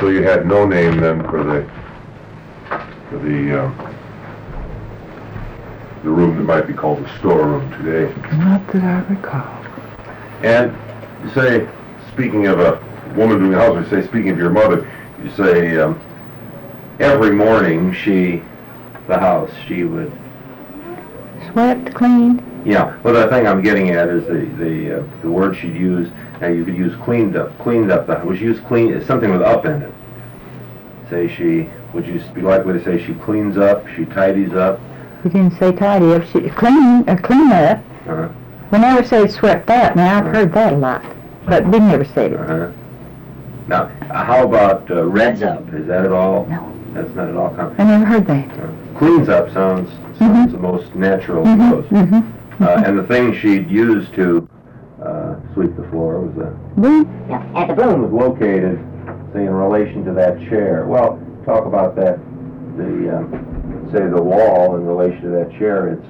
So you had no name then for the room that might be called the storeroom today. Not that I recall. And you say, speaking of a woman doing the house, you say, speaking of your mother, you say every morning she would Swept, cleaned. Yeah, well, the thing I'm getting at is the word she'd use. Now you could use cleaned up. Cleaned up. Would you use clean? Something with up in it. Say she. Would you be likely to say she cleans up? She tidies up. You didn't say tidy up. She clean up. Uh-huh. We never say swept up. Now I've heard that a lot, but we never said it. Uh-huh. Now, how about reds up? Is that at all? No. That's not at all common. I never heard that. Cleans up sounds the most natural of those. And the thing she'd use to sweep the floor was a Broom. Yeah, and the broom was located, say, in relation to that chair. Well, talk about that. Say the wall in relation to that chair. It's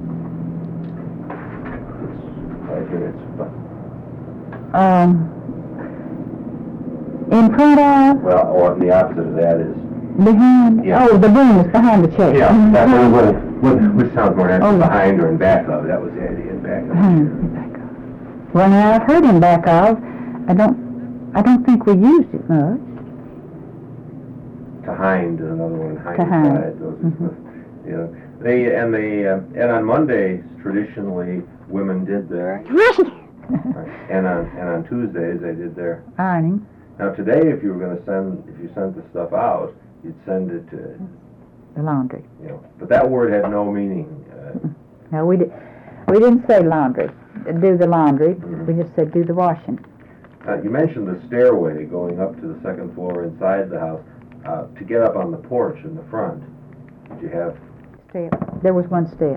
right here. It's In front of. well, or the opposite of that is. Behind. Yeah. Oh, the broom is behind the chair. Yeah, that's which sounds more natural. Behind or in back of. That was the idea. In back of. Back of. Well, now I've heard in back of. I don't think we used it much. Behind is another one. Behind. Side. Those are, and on Mondays traditionally women did their. Right. And on Tuesdays they did their Ironing. Now today, if you sent the stuff out, you'd send it to The laundry. But that word had no meaning. No, we didn't say laundry. Do the laundry. We just said do the washing. You mentioned the stairway going up to the second floor inside the house. To get up on the porch in the front, did you have Step. There was one step.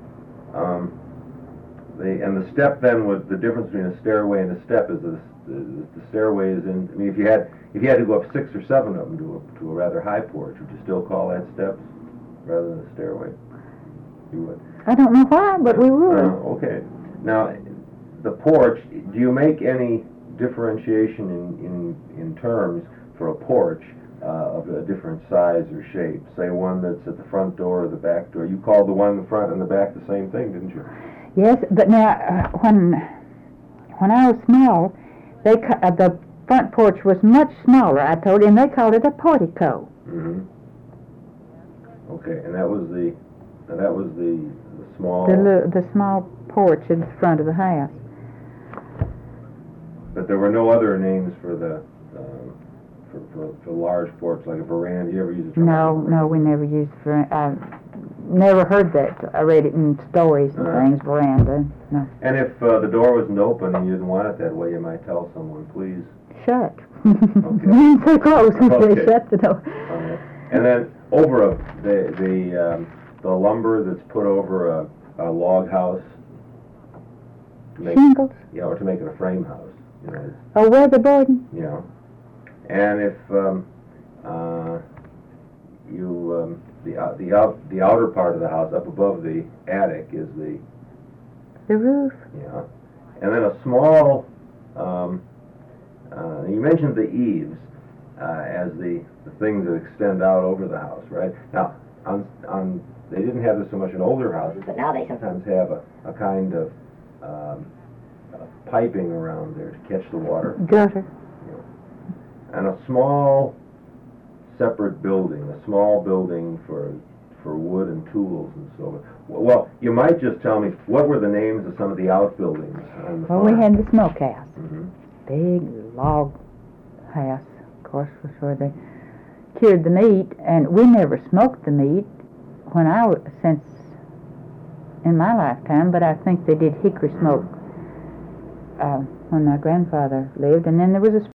The step then was the difference between a stairway and a step is the stairway is in. I mean, if you had to go up 6 or 7 of them to a rather high porch, would you still call that steps rather than a stairway? You would. I don't know why, but we would. Okay. Now, the porch. Do you make any differentiation in terms for a porch of a different size or shape? Say one that's at the front door or the back door. You called the one in the front and the back the same thing, didn't you? Yes, but now when I was small, the front porch was much smaller. I told you, and they called it a portico. Mm-hmm. Okay, and that was the small. The small porch in the front of the house. But there were no other names for the for large porch like a veranda. You ever use a term? No, we never used veranda. Never heard that. I read it in stories and things, veranda. No. And if the door wasn't open and you didn't want it that way, you might tell someone, please. Shut. Okay. So close. Okay. They shut the door. And then over the lumber that's put over a log house. Shingles. Yeah, or to make it a frame house. Weatherboarding. Yeah. And if the outer part of the house up above the attic is the roof. Yeah, and then a small. You mentioned the eaves as the things that extend out over the house, right? Now, on they didn't have this so much in older houses, but now they sometimes have a kind of piping around there to catch the water. Gutter. And a small separate building, for wood and tools and so on. Well, you might just tell me, what were the names of some of the outbuildings on the farm? Well, we had the smokehouse. Mm-hmm. Big log house, of course, was where they cured the meat, and we never smoked the meat since in my lifetime, but I think they did hickory smoke when my grandfather lived, and then there was a